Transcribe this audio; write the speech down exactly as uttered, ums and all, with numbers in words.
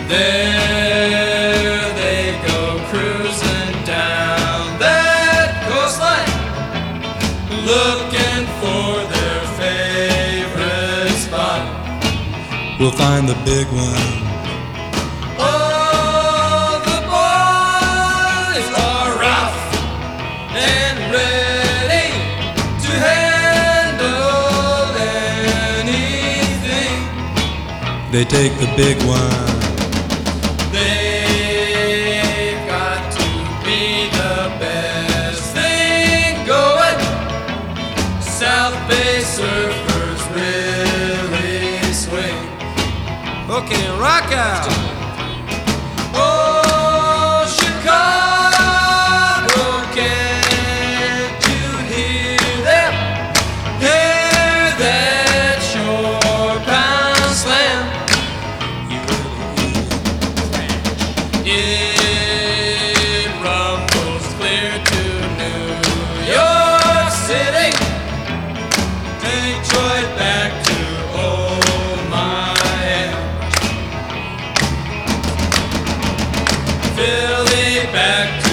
There they go cruising down that coastline, looking for their favorite spot. We'll find the big one. All the boys are rough and ready to handle anything. They take the big one. They've got to be the best thing going. South Bay surfers really swing. Okay, rock out. Oh, Chicago, can't you hear them? Hear that shore pound slam. It rumbles clear to New York City. Detroit back to old Miami. Philly back to